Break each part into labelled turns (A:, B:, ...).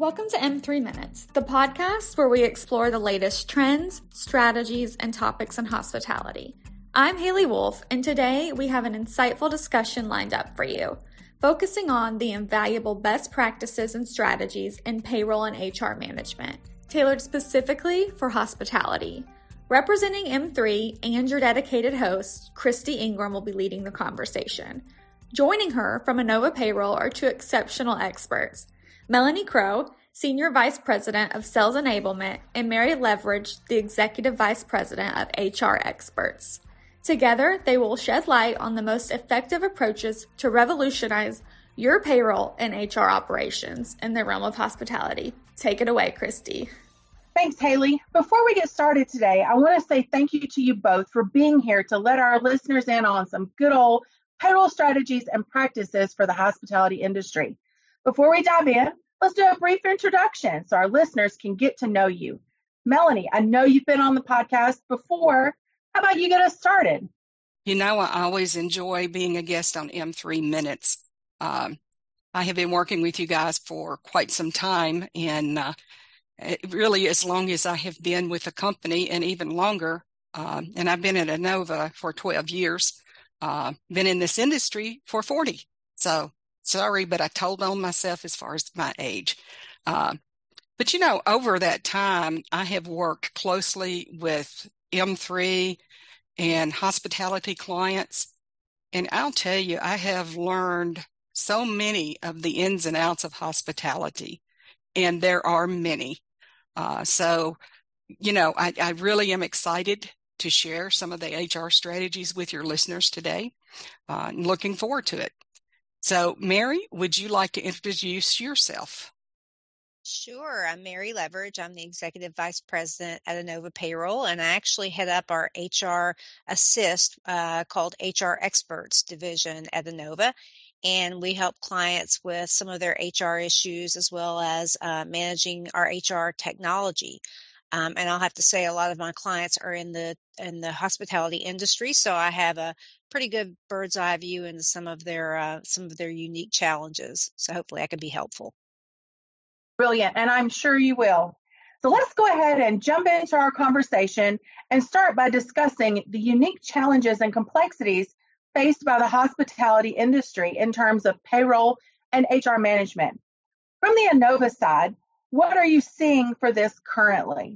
A: Welcome to M3 Minutes, the podcast where we explore the latest trends, strategies, and topics in hospitality. I'm Haley Wolf, and today we have an insightful discussion lined up for you, focusing on the invaluable best practices and strategies in payroll and HR management, tailored specifically for hospitality. Representing M3 and your dedicated host, Christy Ingram, will be leading the conversation. Joining her from Inova Payroll are two exceptional experts, Melanie Crow, Senior Vice President of Sales Enablement, and Mary Leverage, the Executive Vice President of HR Experts. Together, they will shed light on the most effective approaches to revolutionize your payroll and HR operations in the realm of hospitality. Take it away, Christy.
B: Thanks, Haley. Before we get started today, I want to say thank you to you both for being here to let our listeners in on some good old payroll strategies and practices for the hospitality industry. Before we dive in, let's do a brief introduction so our listeners can get to know you. Melanie, I know you've been on the podcast before. How about you get us started?
C: You know, I always enjoy being a guest on M3 Minutes. I have been working with you guys for quite some time, and really as long as I have been with the company and even longer. And I've been at Inova for 12 years, been in this industry for 40. So sorry, but I told on myself as far as my age. But, you know, over that time, I have worked closely with M3 and hospitality clients. And I'll tell you, I have learned so many of the ins and outs of hospitality, and there are many. So, you know, I really am excited to share some of the HR strategies with your listeners today. I'm looking forward to it. So, Mary, would you like to introduce yourself?
D: Sure. I'm Mary Leverage. I'm the Executive Vice President at Inova Payroll, and I actually head up our HR Assist called HR Experts division at Inova. And we help clients with some of their HR issues as well as managing our HR technology. And I'll have to say a lot of my clients are in the hospitality industry, so I have a pretty good bird's eye view into some of their unique challenges. So hopefully I can be helpful.
B: Brilliant, and I'm sure you will. So let's go ahead and jump into our conversation and start by discussing the unique challenges and complexities faced by the hospitality industry in terms of payroll and HR management. From the Inova side, what are you seeing for this currently?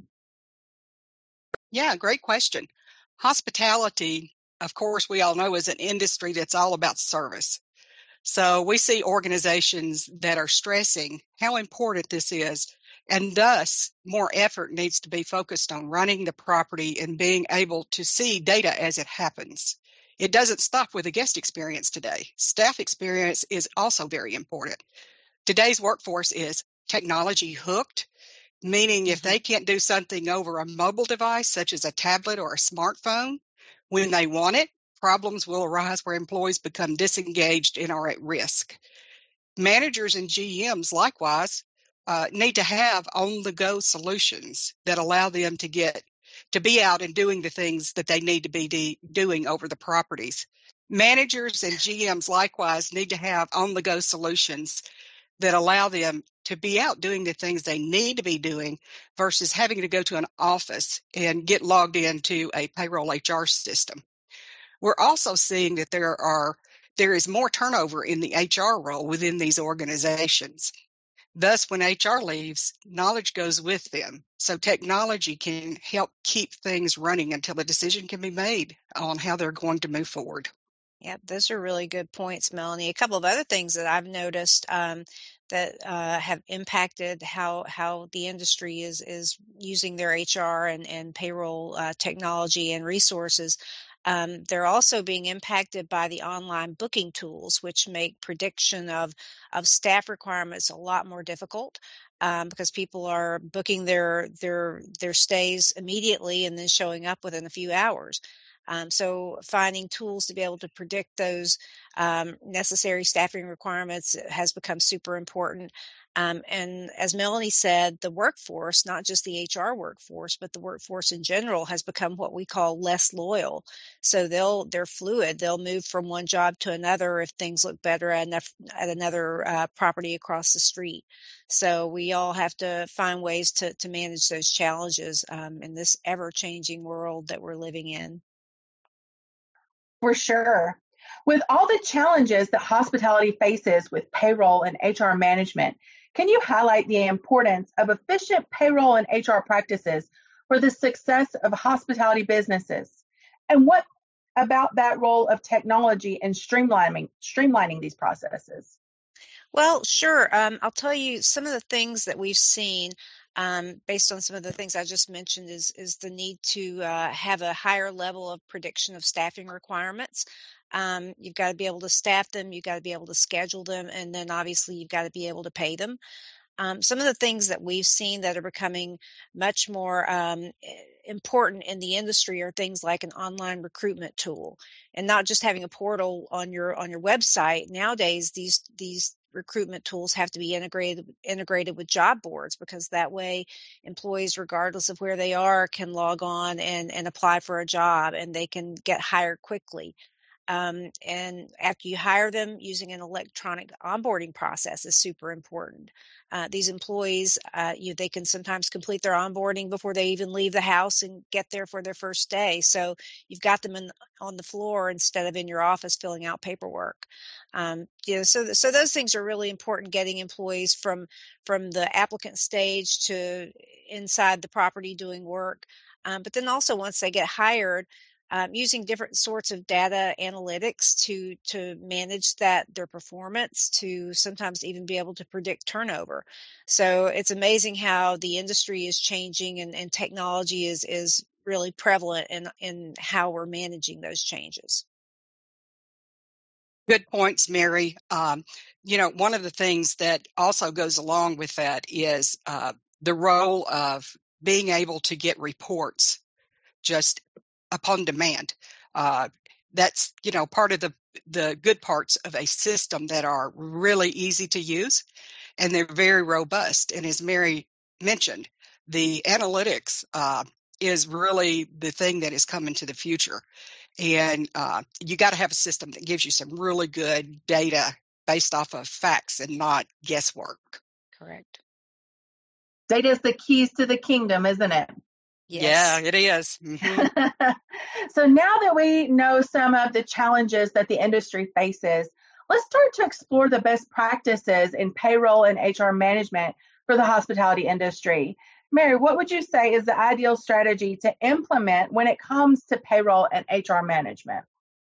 C: Yeah, great question. Hospitality, of course, we all know is an industry that's all about service. So we see organizations that are stressing how important this is, and thus more effort needs to be focused on running the property and being able to see data as it happens. It doesn't stop with the guest experience today. Staff experience is also very important. Today's workforce is technology hooked, meaning if they can't do something over a mobile device, such as a tablet or a smartphone, when they want it, problems will arise where employees become disengaged and are at risk. Managers and GMs, likewise, need to have on-the-go solutions that allow them to be out and doing the things that they need to be doing over the properties. Managers and GMs, likewise, need to have on-the-go solutions that allow them to be out doing the things they need to be doing versus having to go to an office and get logged into a payroll HR system. We're also seeing that there is more turnover in the HR role within these organizations. Thus, when HR leaves, knowledge goes with them. So technology can help keep things running until a decision can be made on how they're going to move forward.
D: Yeah, those are really good points, Melanie. A couple of other things that I've noticed that have impacted how the industry is using their HR and payroll technology and resources. They're also being impacted by the online booking tools, which make prediction of staff requirements a lot more difficult because people are booking their stays immediately and then showing up within a few hours. So finding tools to be able to predict those necessary staffing requirements has become super important. And as Melanie said, the workforce, not just the HR workforce, but the workforce in general, has become what we call less loyal. So they're fluid. They'll move from one job to another if things look better at another property across the street. So we all have to find ways to manage those challenges in this ever-changing world that we're living in.
B: For sure. With all the challenges that hospitality faces with payroll and HR management, can you highlight the importance of efficient payroll and HR practices for the success of hospitality businesses? And what about that role of technology in streamlining these processes?
D: Well, sure. I'll tell you some of the things that we've seen based on some of the things I just mentioned is the need to have a higher level of prediction of staffing requirements. You've got to be able to staff them, you've got to be able to schedule them, and then obviously you've got to be able to pay them. Some of the things that we've seen that are becoming much more important in the industry are things like an online recruitment tool, and not just having a portal on your website. Nowadays, these recruitment tools have to be integrated with job boards, because that way employees, regardless of where they are, can log on and apply for a job, and they can get hired quickly. And after you hire them, using an electronic onboarding process is super important. These employees, they can sometimes complete their onboarding before they even leave the house and get there for their first day. So you've got them on the floor instead of in your office filling out paperwork. So those things are really important, getting employees from the applicant stage to inside the property doing work. But then also once they get hired, using different sorts of data analytics to manage their performance, to sometimes even be able to predict turnover. So it's amazing how the industry is changing, and technology is really prevalent in how we're managing those changes.
C: Good points, Mary. One of the things that also goes along with that is the role of being able to get reports just upon demand. That's, part of the good parts of a system that are really easy to use, and they're very robust. And as Mary mentioned, the analytics is really the thing that is coming to the future. And you got to have a system that gives you some really good data based off of facts and not guesswork.
D: Correct.
B: Data is the keys to the kingdom, isn't it?
D: Yes.
C: Yeah, it is. Mm-hmm.
B: So now that we know some of the challenges that the industry faces, let's start to explore the best practices in payroll and HR management for the hospitality industry. Mary, what would you say is the ideal strategy to implement when it comes to payroll and HR management?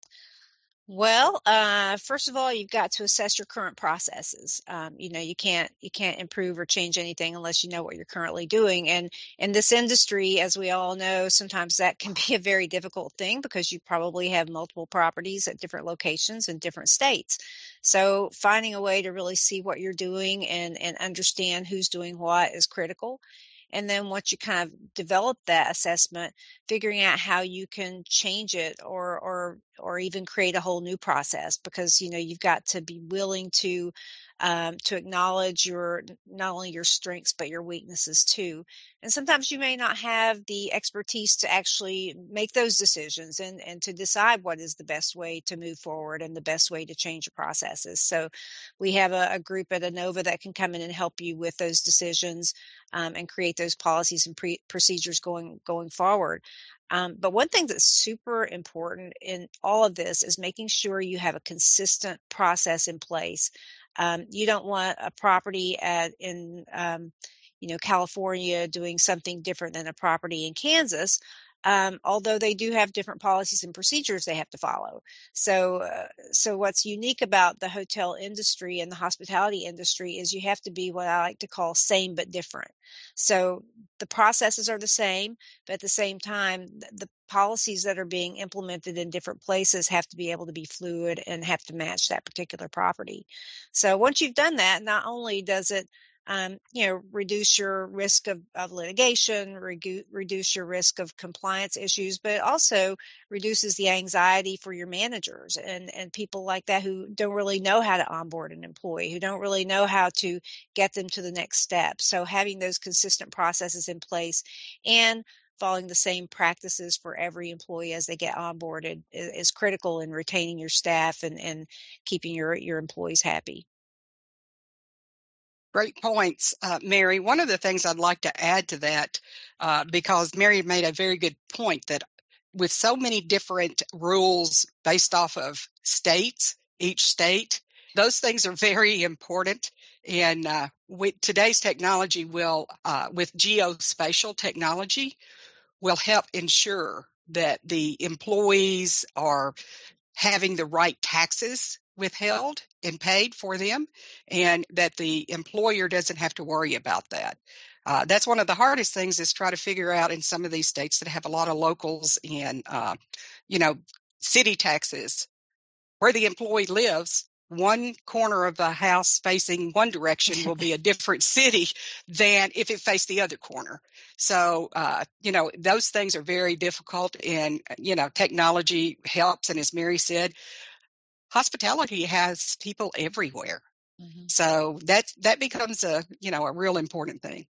D: Well, first of all, you've got to assess your current processes. You can't improve or change anything unless you know what you're currently doing. And in this industry, as we all know, sometimes that can be a very difficult thing, because you probably have multiple properties at different locations in different states. So finding a way to really see what you're doing and understand who's doing what is critical. And then once you kind of develop that assessment, figuring out how you can change it or even create a whole new process, because you've got to be willing to acknowledge not only your strengths but your weaknesses too. And sometimes you may not have the expertise to actually make those decisions and to decide what is the best way to move forward and the best way to change your processes. So we have a group at ANOVA that can come in and help you with those decisions and create those policies and procedures going forward. But one thing that's super important in all of this is making sure you have a consistent process in place. You don't want a property in California doing something different than a property in Kansas, although they do have different policies and procedures they have to follow. So what's unique about the hotel industry and the hospitality industry is you have to be what I like to call same but different. So the processes are the same, but at the same time, the policies that are being implemented in different places have to be able to be fluid and have to match that particular property. So once you've done that, not only does it reduce your risk of litigation, reduce your risk of compliance issues, but it also reduces the anxiety for your managers and people like that who don't really know how to onboard an employee, who don't really know how to get them to the next step. So having those consistent processes in place and following the same practices for every employee as they get onboarded is critical in retaining your staff and keeping your employees happy.
C: Great points, Mary. One of the things I'd like to add to that, because Mary made a very good point, that with so many different rules based off of states, each state, those things are very important. And with today's technology with geospatial technology, will help ensure that the employees are having the right taxes withheld and paid for them, and that the employer doesn't have to worry about that. That's one of the hardest things, is try to figure out in some of these states that have a lot of locals and, city taxes, where the employee lives. One corner of the house facing one direction will be a different city than if it faced the other corner. So, those things are very difficult, and, technology helps. And as Mary said, hospitality has people everywhere. Mm-hmm. So that becomes a real important thing.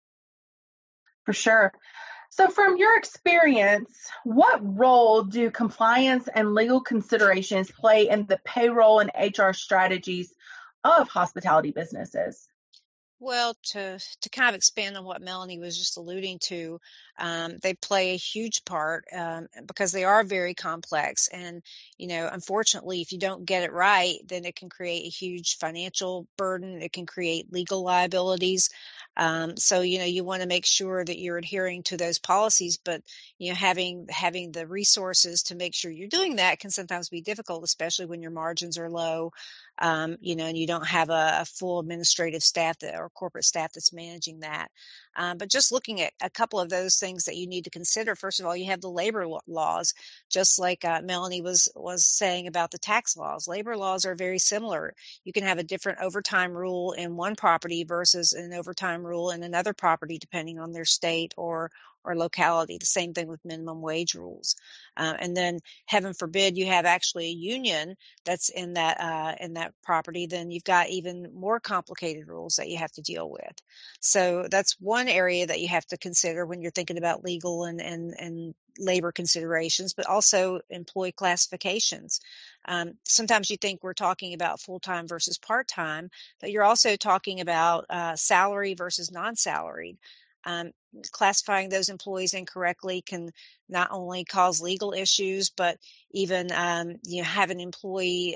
B: For sure. So from your experience, what role do compliance and legal considerations play in the payroll and HR strategies of hospitality businesses?
D: Well, to kind of expand on what Melanie was just alluding to, they play a huge part because they are very complex. And, unfortunately, if you don't get it right, then it can create a huge financial burden. It can create legal liabilities. So, you want to make sure that you're adhering to those policies, but, having the resources to make sure you're doing that can sometimes be difficult, especially when your margins are low. And you don't have a full administrative staff or corporate staff that's managing that. But just looking at a couple of those things that you need to consider. First of all, you have the labor laws, just like Melanie was saying about the tax laws. Labor laws are very similar. You can have a different overtime rule in one property versus an overtime rule in another property, depending on their state or locality. The same thing with minimum wage rules. And then, heaven forbid, you have actually a union that's in that property, then you've got even more complicated rules that you have to deal with. So that's one area that you have to consider when you're thinking about legal and labor considerations, but also employee classifications. Sometimes you think we're talking about full-time versus part-time, but you're also talking about salary versus non-salaried. Classifying those employees incorrectly can not only cause legal issues, but even have an employee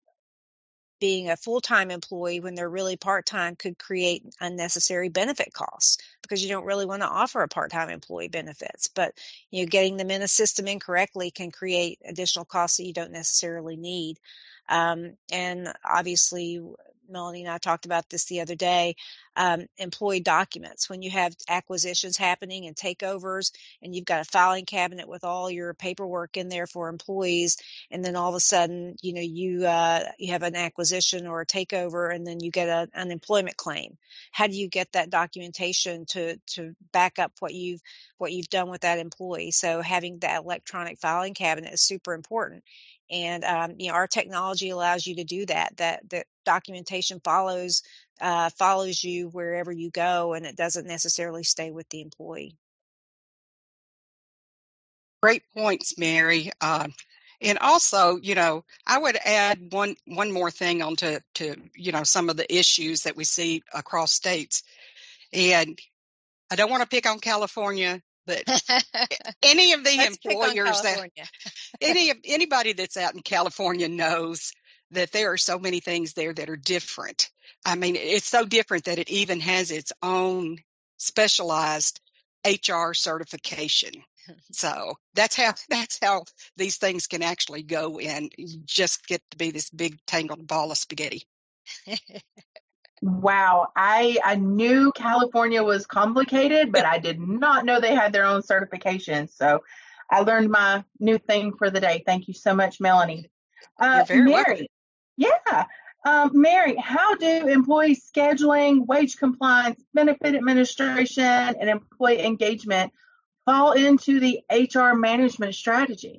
D: being a full-time employee when they're really part-time could create unnecessary benefit costs, because you don't really want to offer a part-time employee benefits. But getting them in a system incorrectly can create additional costs that you don't necessarily need. And obviously, Melanie and I talked about this the other day, employee documents. When you have acquisitions happening and takeovers, and you've got a filing cabinet with all your paperwork in there for employees, and then all of a sudden, you have an acquisition or a takeover, and then you get an unemployment claim. How do you get that documentation to back up what you've done with that employee? So having that electronic filing cabinet is super important. And our technology allows you to do that. That documentation follows you wherever you go, and it doesn't necessarily stay with the employee.
C: Great points, Mary. And also, I would add one more thing onto some of the issues that we see across states. And I don't want to pick on California, but any of the employers anybody that's out in California knows that there are so many things there that are different. I mean, it's so different that it even has its own specialized HR certification. So that's how these things can actually go, and just get to be this big tangled ball of spaghetti.
B: Wow. I knew California was complicated, but I did not know they had their own certifications. So I learned my new thing for the day. Thank you so much, Melanie.
C: You're very
B: Mary.
C: welcome.
B: Yeah. Mary, how do employee scheduling, wage compliance, benefit administration, and employee engagement fall into the HR management strategy?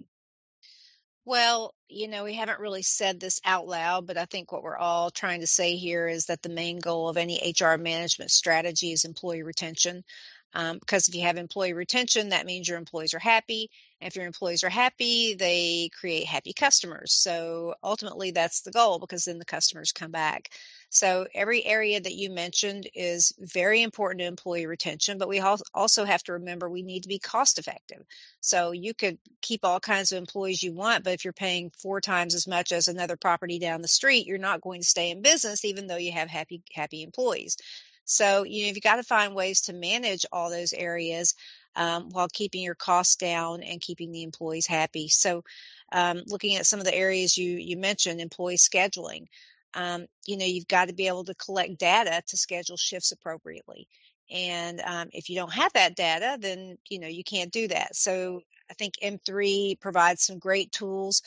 D: Well, we haven't really said this out loud, but I think what we're all trying to say here is that the main goal of any HR management strategy is employee retention. Because if you have employee retention, that means your employees are happy. And if your employees are happy, they create happy customers. So ultimately, that's the goal, because then the customers come back. So every area that you mentioned is very important to employee retention, but we also have to remember we need to be cost effective. So you could keep all kinds of employees you want, but if you're paying 4 times as much as another property down the street, you're not going to stay in business, even though you have happy employees. So, you've got to find ways to manage all those areas while keeping your costs down and keeping the employees happy. So, looking at some of the areas you mentioned, employee scheduling, you've got to be able to collect data to schedule shifts appropriately. And if you don't have that data, then, you can't do that. So I think M3 provides some great tools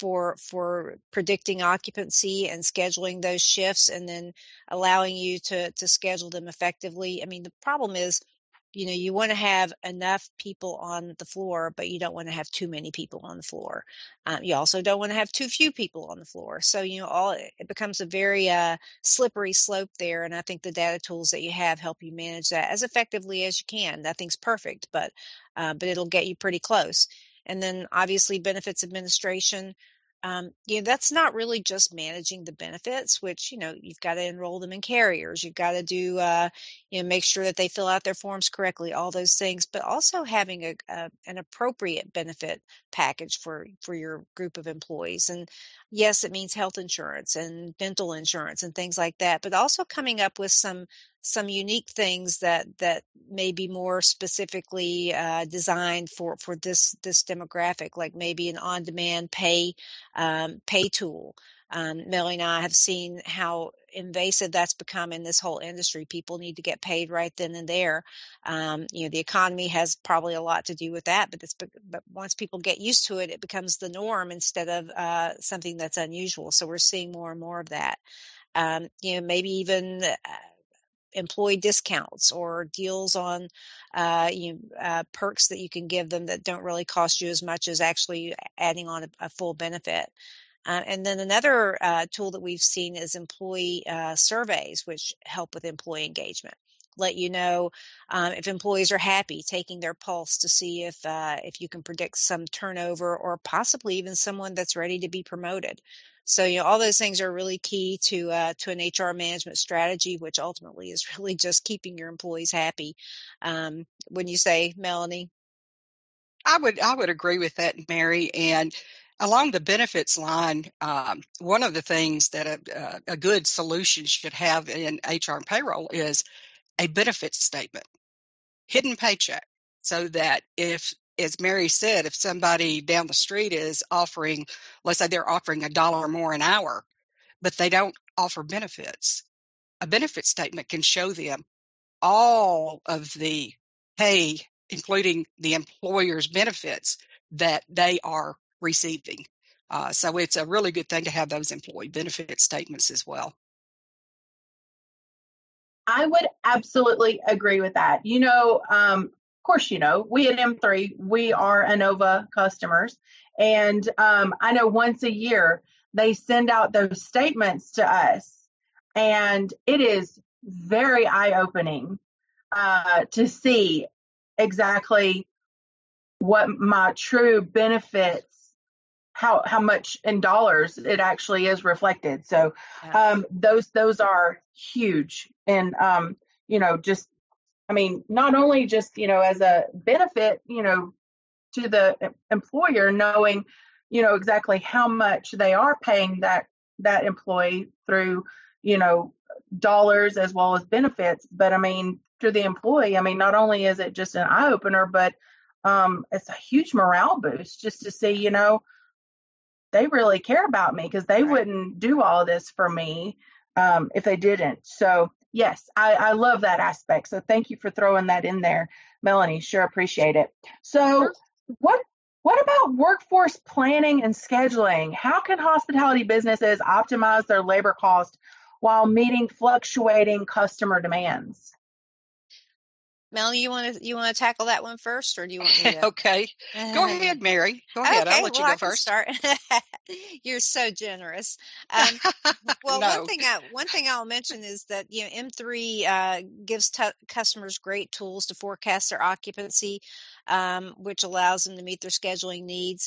D: for predicting occupancy and scheduling those shifts, and then allowing you to schedule them effectively. I mean, the problem is, you want to have enough people on the floor, but you don't want to have too many people on the floor. You also don't want to have too few people on the floor. So, it becomes a very slippery slope there. And I think the data tools that you have help you manage that as effectively as you can. Nothing's perfect, but it'll get you pretty close. And then obviously benefits administration. That's not really just managing the benefits, which, you've got to enroll them in carriers. You've got to do, make sure that they fill out their forms correctly, all those things, but also having an appropriate benefit package for your group of employees. And yes, it means health insurance and dental insurance and things like that, but also coming up with some unique things that may be more specifically designed for this demographic, like maybe an on-demand pay tool. Melanie and I have seen how invasive that's become in this whole industry. People need to get paid right then and there. The economy has probably a lot to do with that, but once people get used to it, it becomes the norm instead of something that's unusual. So we're seeing more and more of that. Maybe even employee discounts or deals on perks that you can give them that don't really cost you as much as actually adding on a full benefit. And then another tool that we've seen is employee surveys, which help with employee engagement. Let you know if employees are happy, taking their pulse to see if you can predict some turnover or possibly even someone that's ready to be promoted. So, all those things are really key to an HR management strategy, which ultimately is really just keeping your employees happy. When you say, Melanie?
C: I would agree with that, Mary. And along the benefits line, one of the things that a good solution should have in HR and payroll is a benefit statement, hidden paycheck, so that if, as Mary said, if somebody down the street is offering, let's say they're offering $1 more an hour, but they don't offer benefits, a benefit statement can show them all of the pay, including the employer's benefits that they are receiving. So it's a really good thing to have those employee benefit statements as well.
B: I would absolutely agree with that. Of course, we at M3, we are Inova customers. And I know once a year they send out those statements to us. And it is very eye-opening to see exactly what my true benefits, how much in dollars it actually is reflected. So those are huge. And, not only just, as a benefit, to the employer, knowing, exactly how much they are paying that employee through, dollars as well as benefits. But to the employee, not only is it just an eye opener, but it's a huge morale boost just to see, they really care about me, because they wouldn't do all of this for me if they didn't. So yes, I love that aspect. So thank you for throwing that in there, Melanie. Sure appreciate it. So what What about workforce planning and scheduling? How can hospitality businesses optimize their labor cost while meeting fluctuating customer demands?
D: Melanie, you want to tackle that one first, or do you want me to?
C: Okay. Go ahead, Mary. Go ahead. I'll
D: Okay,
C: let
D: well,
C: you
D: I
C: go
D: can
C: first.
D: start. You're so generous. Um, well,
C: No.
D: one thing I'll mention is that M3 gives customers great tools to forecast their occupancy, which allows them to meet their scheduling needs.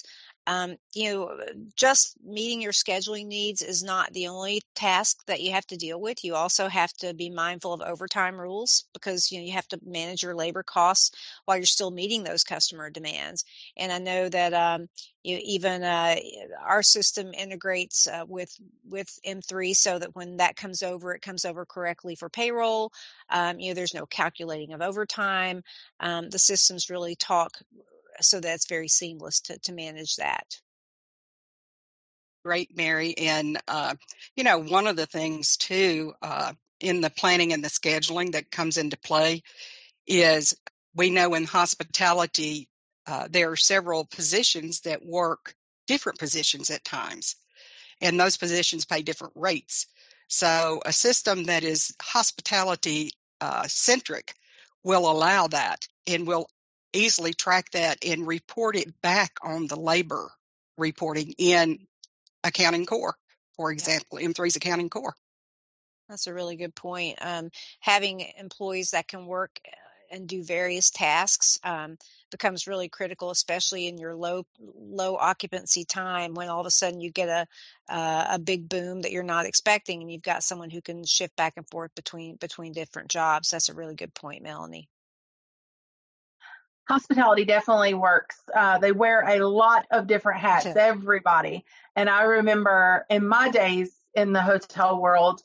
D: Just meeting your scheduling needs is not the only task that you have to deal with. You also have to be mindful of overtime rules because you have to manage your labor costs while you're still meeting those customer demands. And I know that even our system integrates with M3 so that when that comes over, it comes over correctly for payroll. There's no calculating of overtime. The systems really talk so that it's very seamless to manage that.
C: Great, Mary. And, one of the things too, in the planning and the scheduling that comes into play is we know in hospitality, there are several positions that work different positions at times, and those positions pay different rates. So a system that is hospitality centric will allow that and will easily track that and report it back on the labor reporting in accounting core, for example, M3's accounting core.
D: That's a really good point. Having employees that can work and do various tasks becomes really critical, especially in your low occupancy time when all of a sudden you get a big boom that you're not expecting, and you've got someone who can shift back and forth between different jobs. That's a really good point, Melanie.
B: Hospitality definitely works. They wear a lot of different hats, everybody. And I remember in my days in the hotel world,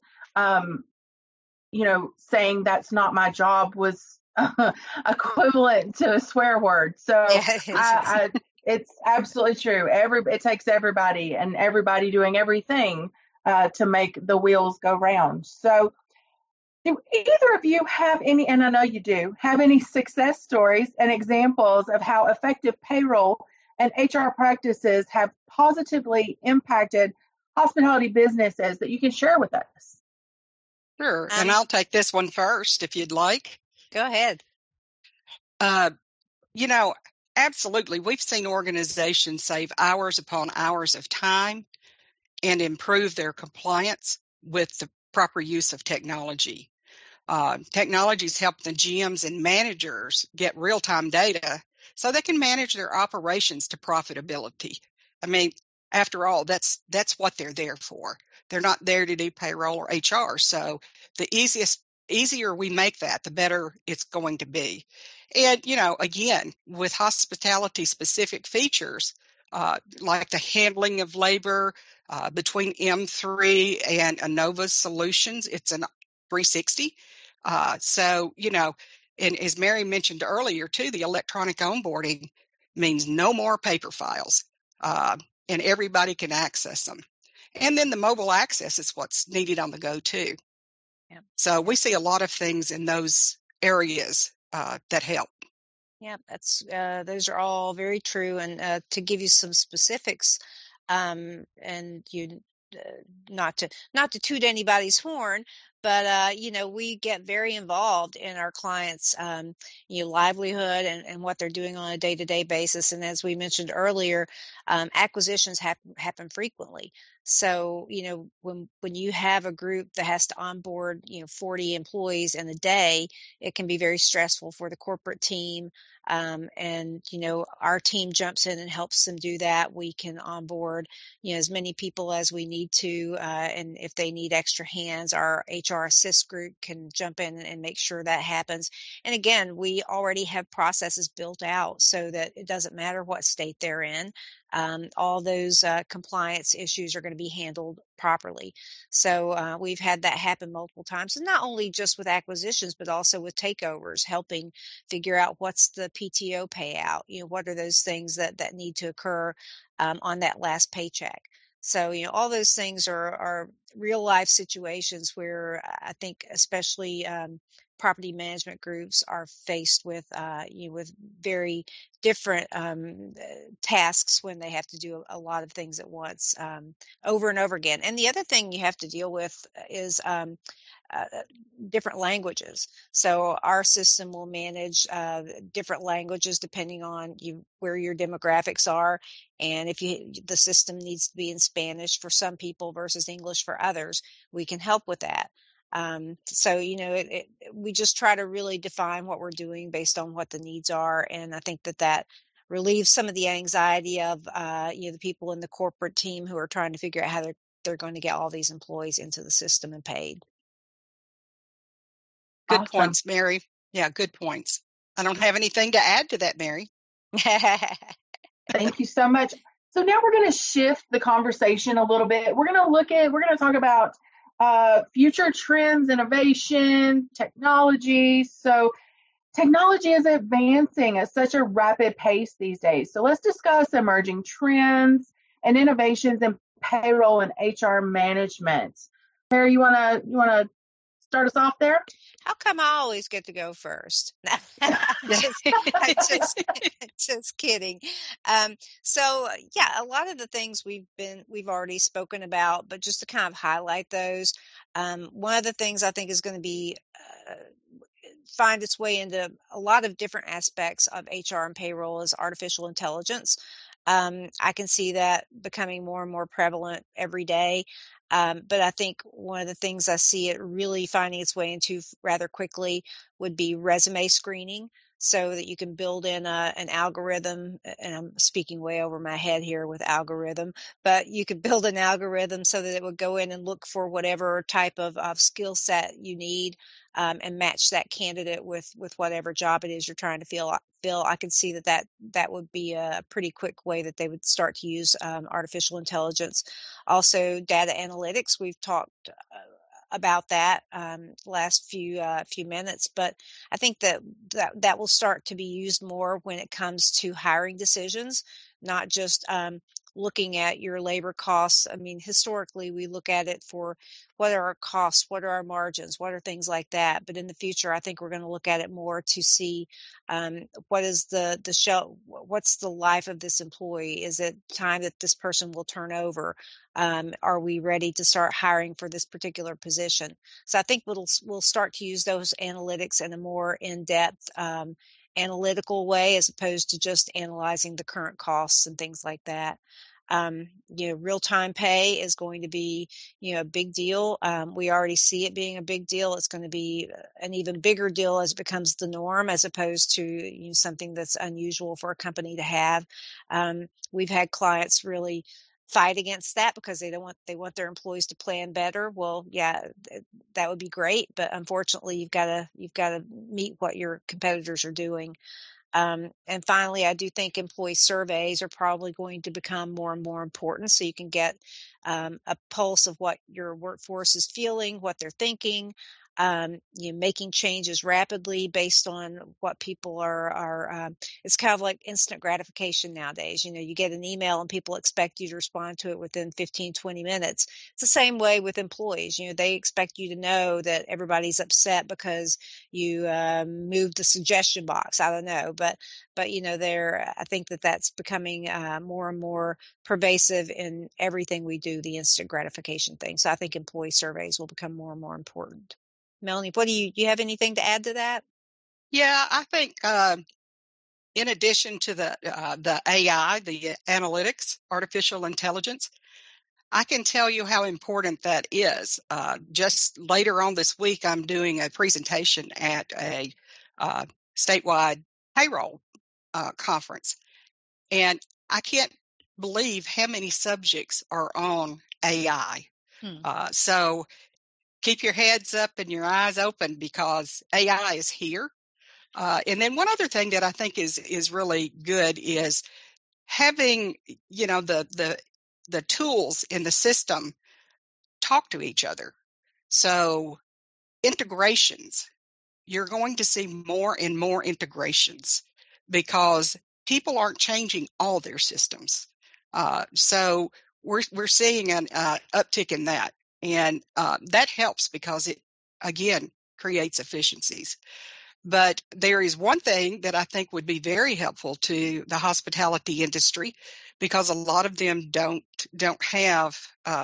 B: saying that's not my job was equivalent to a swear word. So it's absolutely true. It takes everybody and everybody doing everything to make the wheels go round. So do either of you have any, and I know you do, have any success stories and examples of how effective payroll and HR practices have positively impacted hospitality businesses that you can share with us?
C: Sure. And I'll take this one first if you'd like.
D: Go ahead.
C: Absolutely. We've seen organizations save hours upon hours of time and improve their compliance with the proper use of technology. Technologies help the GMs and managers get real-time data so they can manage their operations to profitability. I mean, after all, that's what they're there for. They're not there to do payroll or HR. So the easier we make that, the better it's going to be. And, again, with hospitality specific features, like the handling of labor between M3 and Inova Solutions, it's an 360. And as Mary mentioned earlier too, the electronic onboarding means no more paper files, and everybody can access them. And then the mobile access is what's needed on the go too.
D: Yeah.
C: So we see a lot of things in those areas that help.
D: Yeah, those are all very true. And to give you some specifics, and not to toot anybody's horn, but we get very involved in our clients' livelihood and what they're doing on a day-to-day basis. And as we mentioned earlier, acquisitions happen frequently. So when you have a group that has to onboard 40 employees in a day, it can be very stressful for the corporate team. And our team jumps in and helps them do that. We can onboard as many people as we need to, and if they need extra hands, our HR assist group can jump in and make sure that happens. And again, we already have processes built out so that it doesn't matter what state they're in. All those compliance issues are going to be handled properly. So we've had that happen multiple times, and not only just with acquisitions, but also with takeovers, helping figure out what's the PTO payout. What are those things that need to occur on that last paycheck. So, all those things are real life situations where I think especially property management groups are faced with, with very different tasks when they have to do a lot of things at once, over and over again. And the other thing you have to deal with is different languages. So our system will manage different languages depending on where your demographics are, and if the system needs to be in Spanish for some people versus English for others, we can help with that. So we just try to really define what we're doing based on what the needs are, and I think that relieves some of the anxiety of the people in the corporate team who are trying to figure out how they're going to get all these employees into the system and paid.
C: Good points, Mary. Yeah, good points. I don't have anything to add to that, Mary.
B: Thank you so much. So now we're going to shift the conversation a little bit. We're going to talk about future trends, innovation, technology. So technology is advancing at such a rapid pace these days. So let's discuss emerging trends and innovations in payroll and HR management. Mary, you want to start us off there?
D: How come I always get to go first? Just kidding. So a lot of the things we've already spoken about, but just to kind of highlight those, one of the things I think is going to be find its way into a lot of different aspects of HR and payroll is artificial intelligence. I can see that becoming more and more prevalent every day. But I think one of the things I see it really finding its way into rather quickly would be resume screening, so that you can build in an algorithm, and I'm speaking way over my head here with algorithm, but you could build an algorithm so that it would go in and look for whatever type of skill set you need, and match that candidate with whatever job it is you're trying to fill. I can see that would be a pretty quick way that they would start to use artificial intelligence. Also, data analytics. We've talked about that last few minutes, but I think that will start to be used more when it comes to hiring decisions, not just looking at your labor costs. I mean, historically, we look at it for what are our costs, what are our margins, what are things like that. But in the future, I think we're going to look at it more to see what is what's the life of this employee? Is it time that this person will turn over? Are we ready to start hiring for this particular position? So I think we'll start to use those analytics in a more in-depth analytical way, as opposed to just analyzing the current costs and things like that. Real-time pay is going to be, a big deal. We already see it being a big deal. It's going to be an even bigger deal as it becomes the norm, as opposed to something that's unusual for a company to have. We've had clients really fight against that because they want their employees to plan better. Well, yeah, that would be great, but unfortunately, you've got to meet what your competitors are doing. And finally, I do think employee surveys are probably going to become more and more important, so you can get a pulse of what your workforce is feeling, what they're thinking. Making changes rapidly based on what people are it's kind of like instant gratification nowadays. You get an email and people expect you to respond to it within 15-20 minutes. It's the same way with employees. They expect you to know that everybody's upset because you moved the suggestion box. I don't know, but I think that's becoming more and more pervasive in everything we do, the instant gratification thing. So I think employee surveys will become more and more important. Melanie, what do you have anything to add to that?
C: Yeah, I think in addition to the AI, the analytics, artificial intelligence, I can tell you how important that is. Just later on this week, I'm doing a presentation at a statewide payroll conference, and I can't believe how many subjects are on AI. So keep your heads up and your eyes open, because AI is here. And then one other thing that I think is really good is having, the tools in the system talk to each other. So integrations, you're going to see more and more integrations because people aren't changing all their systems. So we're seeing an uptick in that. And that helps because it, again, creates efficiencies. But there is one thing that I think would be very helpful to the hospitality industry, because a lot of them don't have,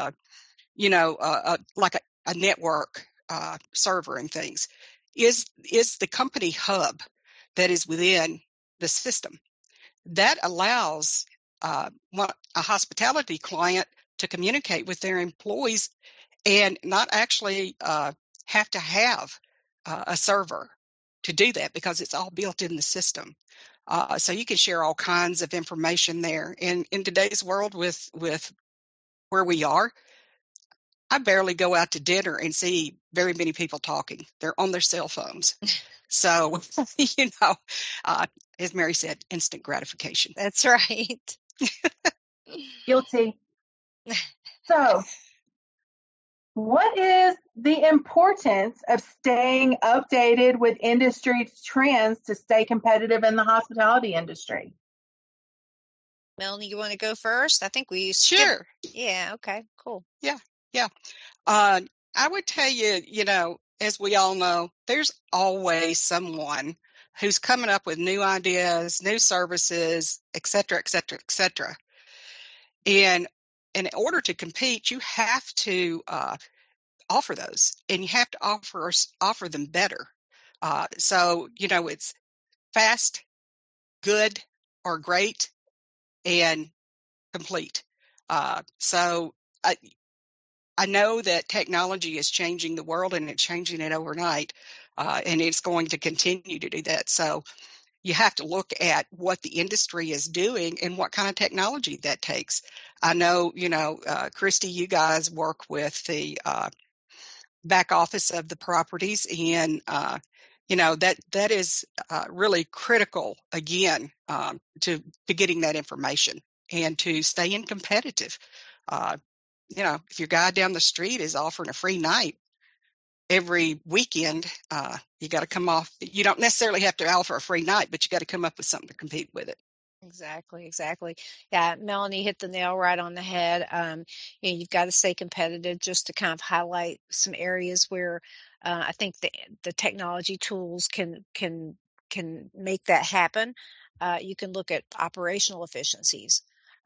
C: like a network server and things, is the company hub that is within the system. That allows a hospitality client to communicate with their employees and not actually have to have a server to do that, because it's all built in the system. So you can share all kinds of information there. And in today's world with where we are, I barely go out to dinner and see very many people talking. They're on their cell phones. So, as Mary said, instant gratification.
D: That's right.
B: Guilty. So, what is the importance of staying updated with industry trends to stay competitive in the hospitality industry?
D: Melanie, you want to go first? I think we
C: Sure.
D: Yeah. Okay. Cool.
C: Yeah. I would tell you, as we all know, there's always someone who's coming up with new ideas, new services, et cetera, et cetera, et cetera. And in order to compete, you have to offer those, and you have to offer them better. So, it's fast, good, or great, and complete. So I know that technology is changing the world, and it's changing it overnight, and it's going to continue to do that. So you have to look at what the industry is doing and what kind of technology that takes. I know, Christy, you guys work with the back office of the properties, and that is really critical, again, to getting that information and to staying competitive. If your guy down the street is offering a free night every weekend, you got to come off. You don't necessarily have to offer a free night, but you got to come up with something to compete with it.
D: Exactly. Yeah, Melanie hit the nail right on the head. You've got to stay competitive. Just to kind of highlight some areas where I think the technology tools can make that happen. You can look at operational efficiencies.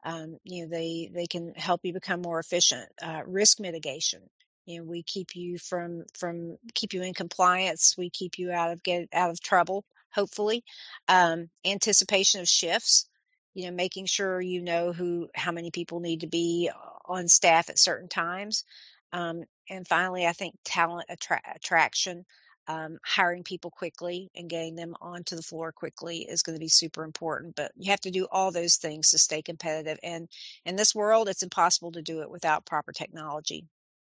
D: They can help you become more efficient. Risk mitigation. We keep you keep you in compliance. We keep you out of trouble, hopefully. Anticipation of shifts, making sure how many people need to be on staff at certain times. And finally, I think talent attraction, hiring people quickly and getting them onto the floor quickly is going to be super important. But you have to do all those things to stay competitive. And in this world, it's impossible to do it without proper technology.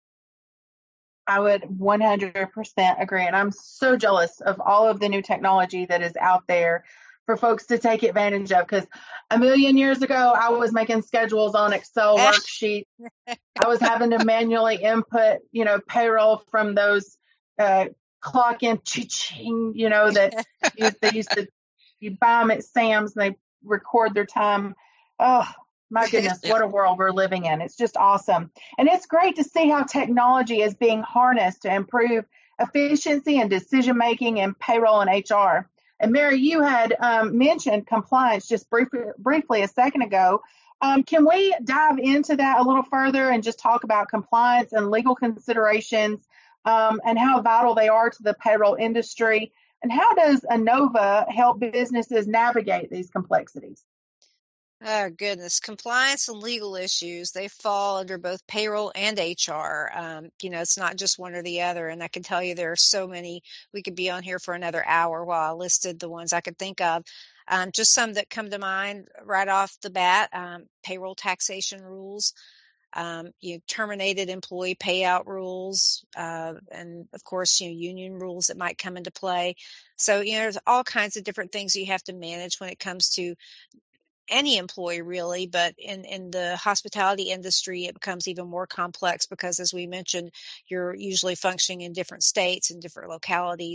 B: I would 100% agree. And I'm so jealous of all of the new technology that is out there for folks to take advantage of. Because a million years ago, I was making schedules on Excel worksheets. I was having to manually input, payroll from those clock in, ching, that they used to, you buy them at Sam's and they record their time. Oh, my goodness, what a world we're living in. It's just awesome. And it's great to see how technology is being harnessed to improve efficiency and decision-making in payroll and HR. And Mary, you had mentioned compliance just briefly a second ago. Can we dive into that a little further and just talk about compliance and legal considerations and how vital they are to the payroll industry? And how does ANOVA help businesses navigate these complexities?
D: Oh, goodness. Compliance and legal issues, they fall under both payroll and HR. It's not just one or the other. And I can tell you there are so many. We could be on here for another hour while I listed the ones I could think of. Just some that come to mind right off the bat, payroll taxation rules, terminated employee payout rules, and of course, union rules that might come into play. So, there's all kinds of different things you have to manage when it comes to any employee, really, but in the hospitality industry, it becomes even more complex because, as we mentioned, you're usually functioning in different states and different localities.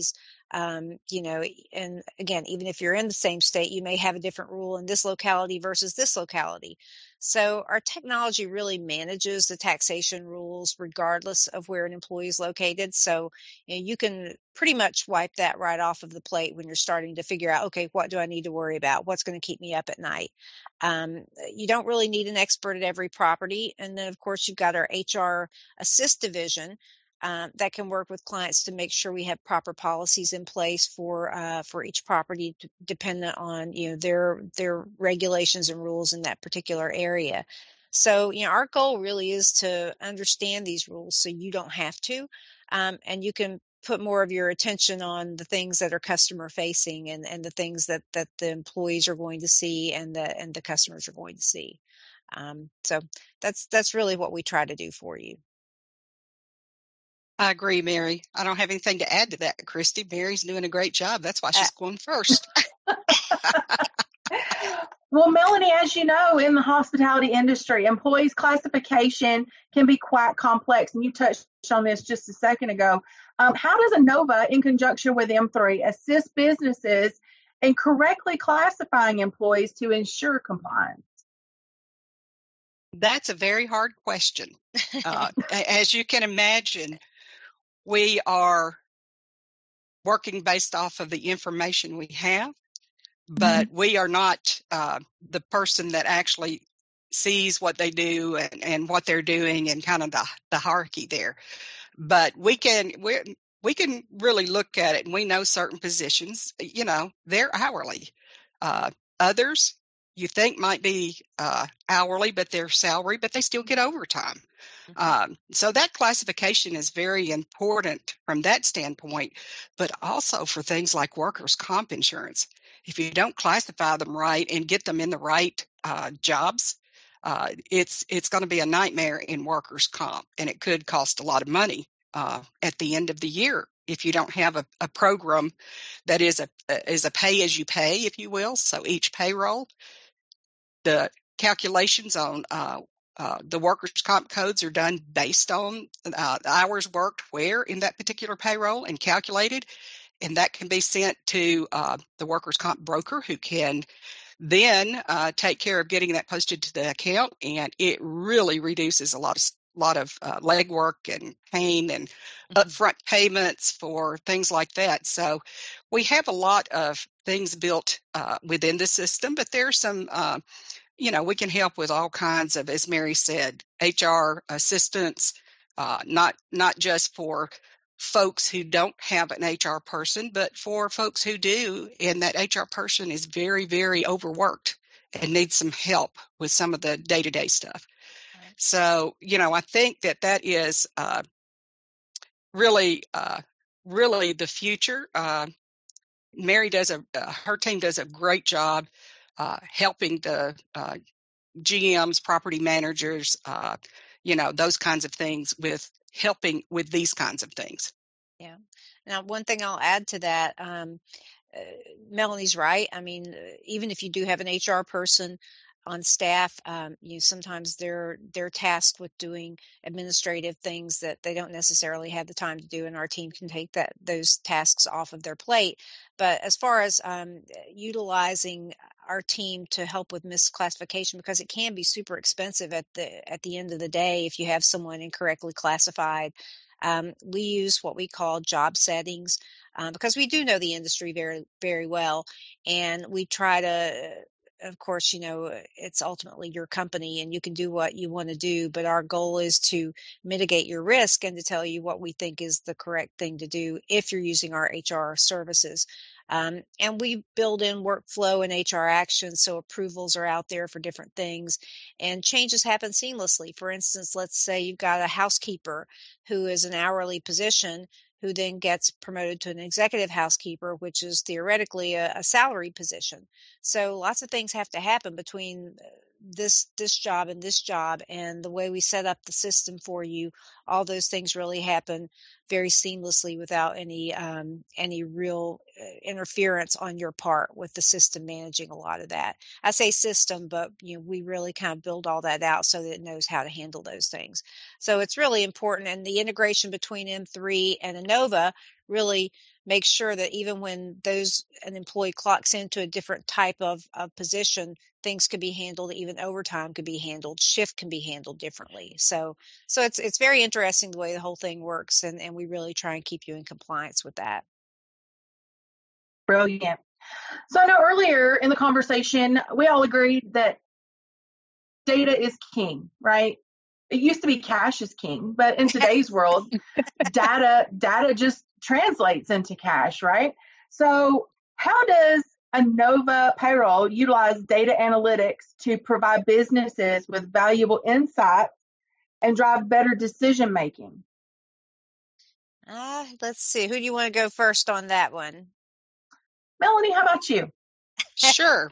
D: And again, even if you're in the same state, you may have a different rule in this locality versus this locality. So our technology really manages the taxation rules regardless of where an employee is located. So you can pretty much wipe that right off of the plate when you're starting to figure out, okay, what do I need to worry about? What's going to keep me up at night? You don't really need an expert at every property. And then, of course, you've got our HR Assist division that can work with clients to make sure we have proper policies in place for each property, dependent on their regulations and rules in that particular area. So our goal really is to understand these rules so you don't have to, and you can put more of your attention on the things that are customer facing and the things that the employees are going to see and the customers are going to see. So that's really what we try to do for you.
C: I agree, Mary. I don't have anything to add to that, Christy. Mary's doing a great job. That's why she's going first.
B: Well, Melanie, as you know, in the hospitality industry, employees classification can be quite complex, and you touched on this just a second ago. How does Inova, in conjunction with M3, assist businesses in correctly classifying employees to ensure compliance?
C: That's a very hard question. As you can imagine, we are working based off of the information we have, but we are not the person that actually sees what they do and what they're doing and kind of the hierarchy there. But we can really look at it, and we know certain positions, they're hourly. Others you think might be hourly, but they're salary, but they still get overtime. So that classification is very important from that standpoint, but also for things like workers' comp insurance. If you don't classify them right and get them in the right jobs, it's going to be a nightmare in workers' comp, and it could cost a lot of money at the end of the year if you don't have a program that is a pay as you pay, if you will. So each payroll, the calculations on the workers' comp codes are done based on the hours worked where in that particular payroll and calculated, and that can be sent to the workers' comp broker, who can then take care of getting that posted to the account, and it really reduces a lot of legwork and pain and upfront payments for things like that. So we have a lot of things built within the system, but there's some we can help with all kinds of, as Mary said, HR assistance, not just for folks who don't have an HR person, but for folks who do, and that HR person is very, very overworked and needs some help with some of the day-to-day stuff. Right. So, I think that is really the future. Mary her team does a great job helping the GMs, property managers, those kinds of things, with helping with these kinds of things.
D: Yeah. Now, one thing I'll add to that, Melanie's right. I mean, even if you do have an HR person on staff, sometimes they're tasked with doing administrative things that they don't necessarily have the time to do, and our team can take those tasks off of their plate. But as far as utilizing our team to help with misclassification, because it can be super expensive at the end of the day if you have someone incorrectly classified, we use what we call job settings, because we do know the industry very, very well, and we try to, of course, it's ultimately your company and you can do what you want to do, but our goal is to mitigate your risk and to tell you what we think is the correct thing to do if you're using our HR services. And we build in workflow and HR actions, so approvals are out there for different things, and changes happen seamlessly. For instance, let's say you've got a housekeeper who is an hourly position, who then gets promoted to an executive housekeeper, which is theoretically a salary position. So lots of things have to happen between this job and this job, and the way we set up the system for you, all those things really happen very seamlessly without any real interference on your part with the system managing a lot of that. I say system, but we really kind of build all that out so that it knows how to handle those things. So it's really important, and the integration between M3 and Inova really make sure that even when an employee clocks into a different type of position, things could be handled, even overtime could be handled, shift can be handled differently. So it's very interesting the way the whole thing works, and we really try and keep you in compliance with that.
B: Brilliant. So I know earlier in the conversation, we all agreed that data is king, right? It used to be cash is king, but in today's world, data just translates into cash, right? So how does Inova Payroll utilize data analytics to provide businesses with valuable insights and drive better decision making?
D: Let's see. Who do you want to go first on that one?
B: Melanie, how about you?
C: Sure.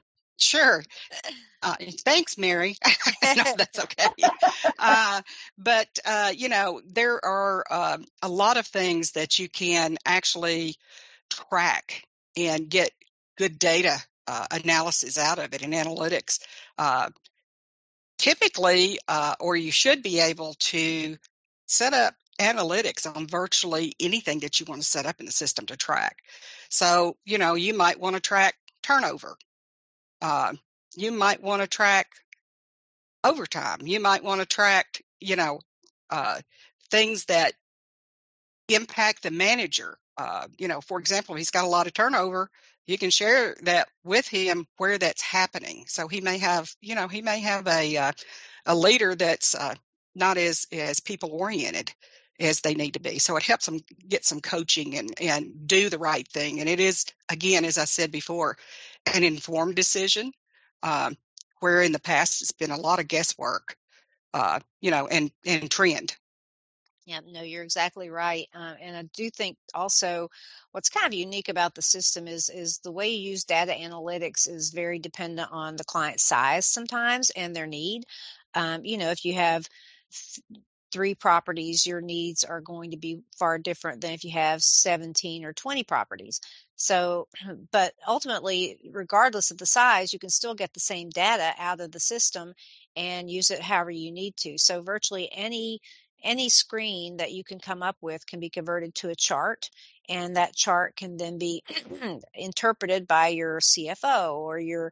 C: Thanks, Mary. No, that's okay. But there are a lot of things that you can actually track and get good data analysis out of it and analytics. Typically, or you should be able to set up analytics on virtually anything that you want to set up in the system to track. So, you might want to track turnover. You might want to track overtime. You might want to track, things that impact the manager. For example, if he's got a lot of turnover, you can share that with him where that's happening. So he may have a leader that's not as people oriented as they need to be. So it helps them get some coaching and do the right thing. And it is, again, as I said before, an informed decision, where in the past it's been a lot of guesswork, and trend.
D: Yeah, no, you're exactly right. And I do think also what's kind of unique about the system is the way you use data analytics is very dependent on the client size sometimes and their need. If you have 3 properties, your needs are going to be far different than if you have 17 or 20 properties. So, but ultimately, regardless of the size, you can still get the same data out of the system and use it however you need to. So virtually any screen that you can come up with can be converted to a chart, and that chart can then be interpreted by your CFO or your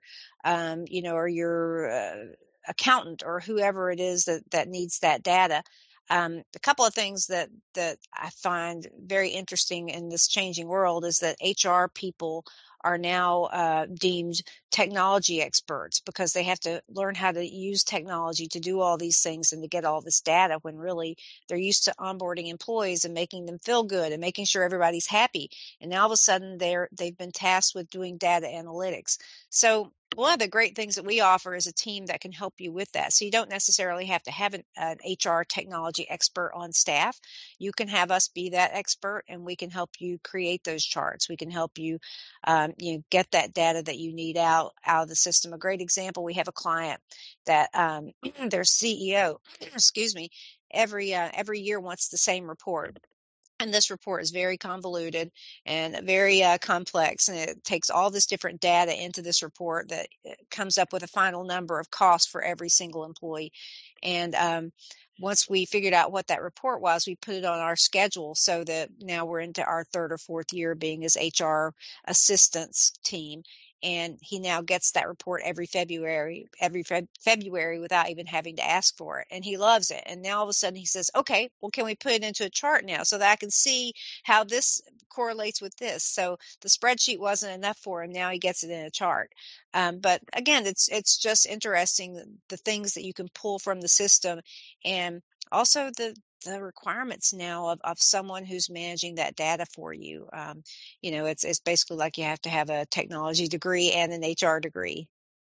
D: accountant or whoever it is that needs that data. A couple of things that I find very interesting in this changing world is that HR people are now deemed technology experts because they have to learn how to use technology to do all these things and to get all this data, when really they're used to onboarding employees and making them feel good and making sure everybody's happy. And now all of a sudden they've been tasked with doing data analytics. So one of the great things that we offer is a team that can help you with that. So you don't necessarily have to have an HR technology expert on staff. You can have us be that expert, and we can help you create those charts. We can help you, get that data that you need out of the system. A great example: we have a client that their CEO, every year wants the same report. And this report is very convoluted and very complex, and it takes all this different data into this report that comes up with a final number of costs for every single employee. And once we figured out what that report was, we put it on our schedule so that now we're into our 3rd or 4th year being his HR assistance team. And he now gets that report every February without even having to ask for it. And he loves it. And now all of a sudden he says, okay, well, can we put it into a chart now so that I can see how this correlates with this? So the spreadsheet wasn't enough for him. Now he gets it in a chart. But again, it's just interesting, the things that you can pull from the system, and also the requirements now of someone who's managing that data for you. It's basically like you have to have a technology degree and an HR degree.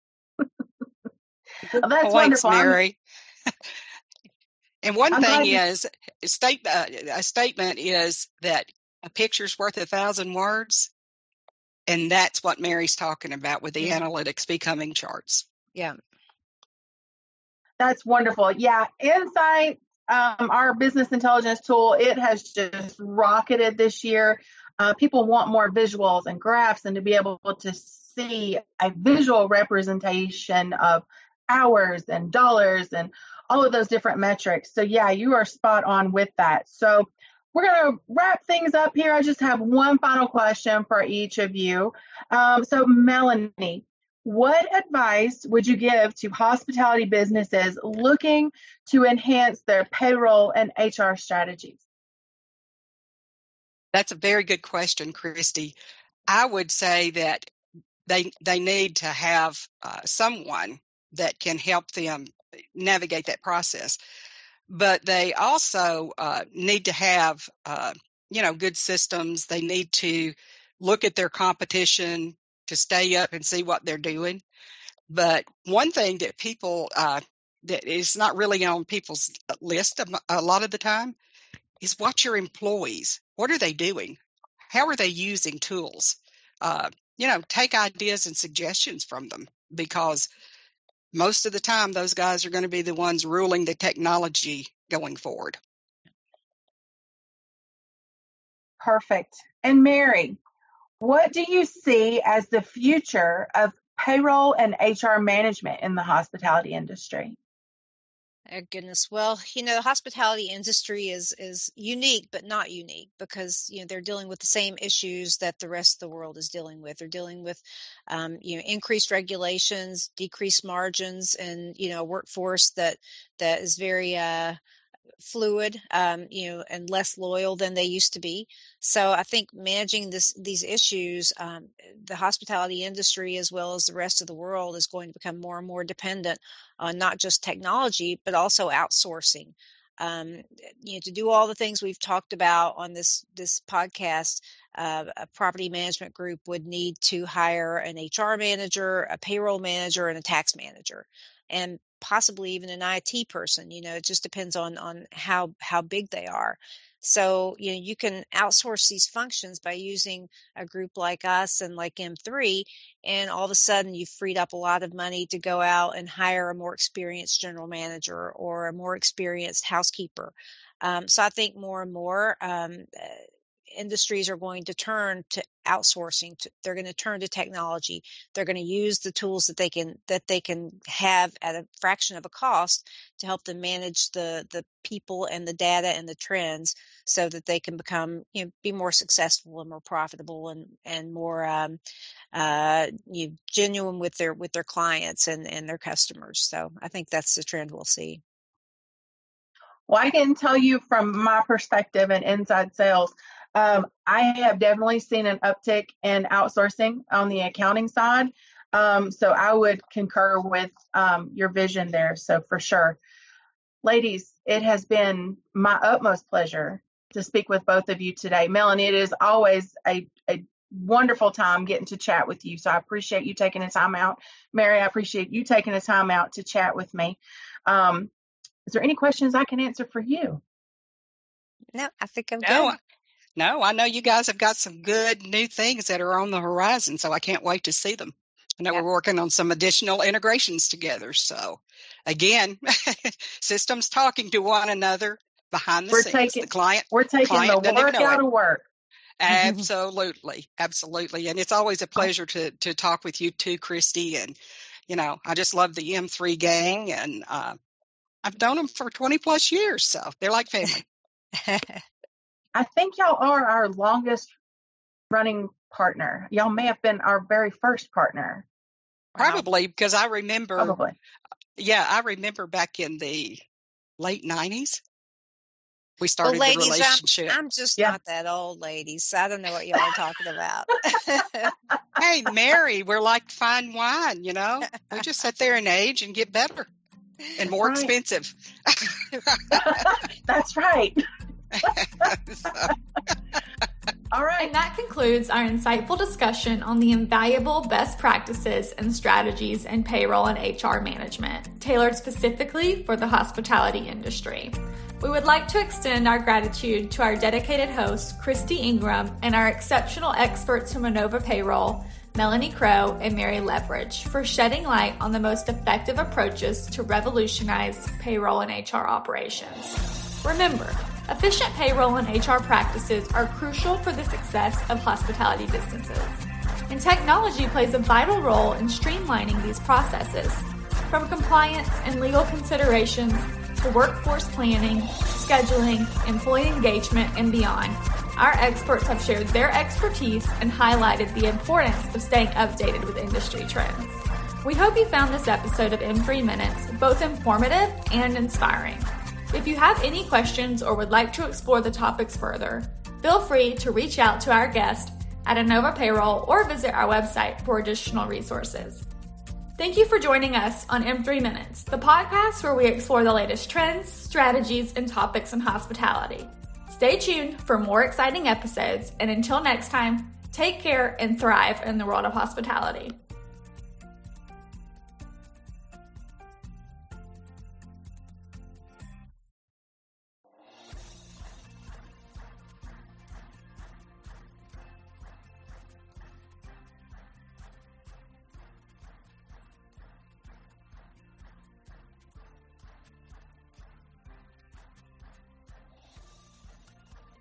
B: Well, that's wonderful,
C: Mary. And one thing is, a statement is that a picture's worth 1,000 words. And that's what Mary's talking about with the analytics becoming charts.
D: Yeah.
B: That's wonderful. Yeah. Insight, our business intelligence tool, it has just rocketed this year. People want more visuals and graphs and to be able to see a visual representation of hours and dollars and all of those different metrics. So yeah, you are spot on with that. So we're going to wrap things up here. I just have one final question for each of you. So Melanie, what advice would you give to hospitality businesses looking to enhance their payroll and HR strategies?
C: That's a very good question, Christy. I would say that they need to have someone that can help them navigate that process. But they also need to have, good systems. They need to look at their competition to stay up and see what they're doing. But one thing that people, that is not really on people's list a lot of the time is watch your employees. What are they doing? How are they using tools? Take ideas and suggestions from them, because most of the time those guys are going to be the ones ruling the technology going forward.
B: Perfect. And Mary, what do you see as the future of payroll and HR management in the hospitality industry?
D: Oh, goodness. Well, the hospitality industry is unique, but not unique, because, they're dealing with the same issues that the rest of the world is dealing with. They're dealing with, increased regulations, decreased margins, and, a workforce that is very, fluid, and less loyal than they used to be. So I think managing these issues, the hospitality industry, as well as the rest of the world, is going to become more and more dependent on not just technology, but also outsourcing. To do all the things we've talked about on this podcast, a property management group would need to hire an HR manager, a payroll manager, and a tax manager, and possibly even an IT person. It just depends on how big they are. So, you can outsource these functions by using a group like us and like M3, and all of a sudden you've freed up a lot of money to go out and hire a more experienced general manager or a more experienced housekeeper. So I think more and more industries are going to turn to outsourcing. They're going to turn to technology. They're going to use the tools that they can have at a fraction of a cost to help them manage the people and the data and the trends, so that they can become, be more successful and more profitable and more genuine with their clients and their customers. So I think that's the trend we'll see.
B: Well, I can tell you from my perspective in inside sales, I have definitely seen an uptick in outsourcing on the accounting side. So I would concur with your vision there. So for sure. Ladies, it has been my utmost pleasure to speak with both of you today. Melanie, it is always a wonderful time getting to chat with you. So I appreciate you taking the time out. Mary, I appreciate you taking the time out to chat with me. Is there any questions I can answer for you?
D: No, I think I'm good.
C: No, I know you guys have got some good new things that are on the horizon, so I can't wait to see them. I know we're working on some additional integrations together. So again, systems talking to one another behind the scenes.
B: We're taking the work out of work.
C: Absolutely. Absolutely. And it's always a pleasure to talk with you too, Christy. And, I just love the M3 gang, and I've known them for 20 plus years. So they're like family.
B: I think y'all are our longest running partner. Y'all may have been our very first partner.
C: Probably, because I remember. Yeah, I remember back in the late 90s. We started the relationship.
D: I'm just not that old, ladies. So I don't know what y'all are talking about.
C: Hey, Mary, we're like fine wine, We just sit there and age and get better and more expensive.
B: That's right.
A: All right. And that concludes our insightful discussion on the invaluable best practices and strategies in payroll and HR management, tailored specifically for the hospitality industry. We would like to extend our gratitude to our dedicated hosts, Christy Ingram, and our exceptional experts from Inova Payroll, Melanie Crow and Mary Leverage, for shedding light on the most effective approaches to revolutionize payroll and HR operations. Remember, efficient payroll and HR practices are crucial for the success of hospitality businesses, and technology plays a vital role in streamlining these processes, from compliance and legal considerations to workforce planning, scheduling, employee engagement, and beyond, our experts have shared their expertise and highlighted the importance of staying updated with industry trends. We hope you found this episode of M3 Minutes both informative and inspiring. If you have any questions or would like to explore the topics further, feel free to reach out to our guest at Inova Payroll or visit our website for additional resources. Thank you for joining us on M3 Minutes, the podcast where we explore the latest trends, strategies, and topics in hospitality. Stay tuned for more exciting episodes, and until next time, take care and thrive in the world of hospitality.